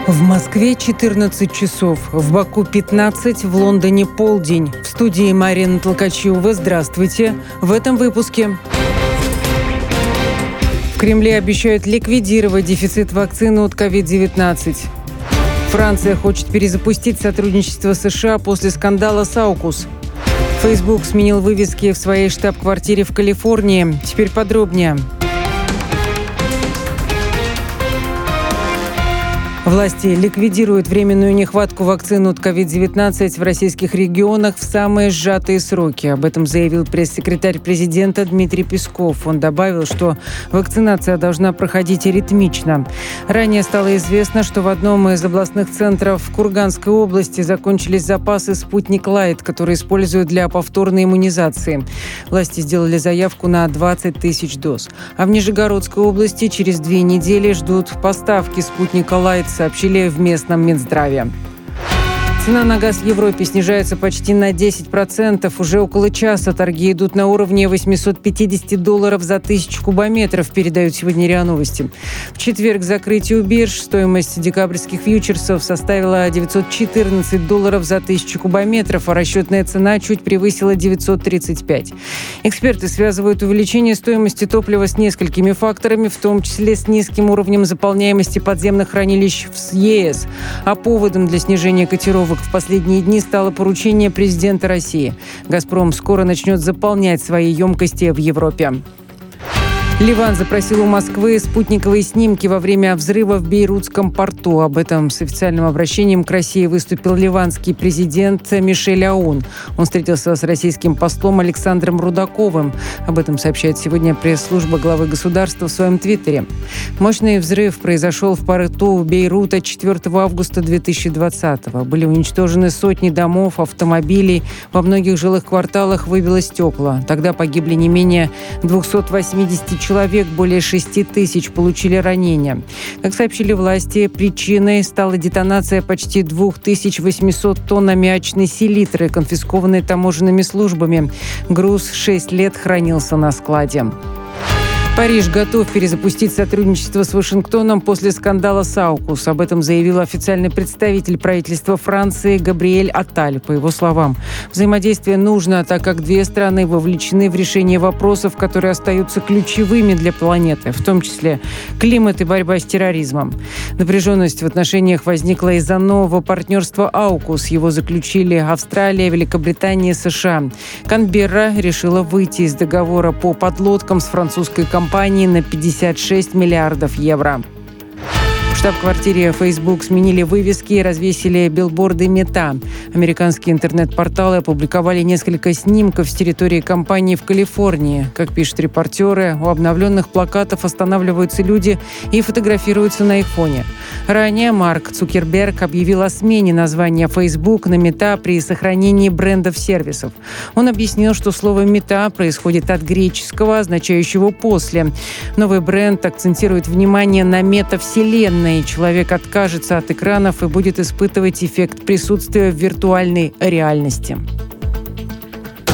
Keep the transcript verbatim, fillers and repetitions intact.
В Москве четырнадцать часов, в Баку пятнадцать, в Лондоне полдень. В студии Марина Толкачева. Здравствуйте. В этом выпуске. В Кремле обещают ликвидировать дефицит вакцины от ковид девятнадцать. Франция хочет перезапустить сотрудничество США после скандала с Аукус. Facebook сменил вывески в своей штаб-квартире в Калифорнии. Теперь подробнее. Власти ликвидируют временную нехватку вакцин от ковид девятнадцать в российских регионах в самые сжатые сроки. Об этом заявил пресс-секретарь президента Дмитрий Песков. Он добавил, что вакцинация должна проходить ритмично. Ранее стало известно, что в одном из областных центров в Курганской области закончились запасы «Спутник Лайт», которые используют для повторной иммунизации. Власти сделали заявку на двадцать тысяч доз. А в Нижегородской области через две недели ждут поставки «Спутника Лайт», сообщили в местном Минздраве. Цена на газ в Европе снижается почти на десять процентов. Уже около часа торги идут на уровне восемьсот пятьдесят долларов за тысячу кубометров, передают сегодня РИА Новости. В четверг к закрытию бирж стоимость декабрьских фьючерсов составила девятьсот четырнадцать долларов за тысячу кубометров, а расчетная цена чуть превысила девятьсот тридцать пять. Эксперты связывают увеличение стоимости топлива с несколькими факторами, в том числе с низким уровнем заполняемости подземных хранилищ в ЕС. А поводом для снижения котировок в последние дни стало поручение президента России. «Газпром» скоро начнет заполнять свои емкости в Европе. Ливан запросил у Москвы спутниковые снимки во время взрыва в Бейрутском порту. Об этом с официальным обращением к России выступил ливанский президент Мишель Аун. Он встретился с российским послом Александром Рудаковым. Об этом сообщает сегодня пресс-служба главы государства в своем твиттере. Мощный взрыв произошел в порту Бейрута четвёртого августа две тысячи двадцатого. Были уничтожены сотни домов, автомобилей. Во многих жилых кварталах выбило стекла. Тогда погибли не менее двухсот восьмидесяти человек, более шести тысяч получили ранения. Как сообщили власти, причиной стала детонация почти две тысячи восемьсот тонн аммиачной селитры, конфискованной таможенными службами. Груз шесть лет хранился на складе. Париж готов перезапустить сотрудничество с Вашингтоном после скандала с Аукус. Об этом заявил официальный представитель правительства Франции Габриэль Атталь. По его словам, взаимодействие нужно, так как две страны вовлечены в решение вопросов, которые остаются ключевыми для планеты, в том числе климат и борьба с терроризмом. Напряженность в отношениях возникла из-за нового партнерства Аукус. Его заключили Австралия, Великобритания и США. Канберра решила выйти из договора по подлодкам с французской компанией компании на пятьдесят шесть миллиардов евро. В штаб-квартире Facebook сменили вывески и развесили билборды Мета. Американские интернет-порталы опубликовали несколько снимков с территории компании в Калифорнии. Как пишут репортеры, у обновленных плакатов останавливаются люди и фотографируются на их фоне. Ранее Марк Цукерберг объявил о смене названия Facebook на Мета при сохранении брендов сервисов. Он объяснил, что слово «мета» происходит от греческого, означающего «после». Новый бренд акцентирует внимание на метавселенной. Человек откажется от экранов и будет испытывать эффект присутствия в виртуальной реальности.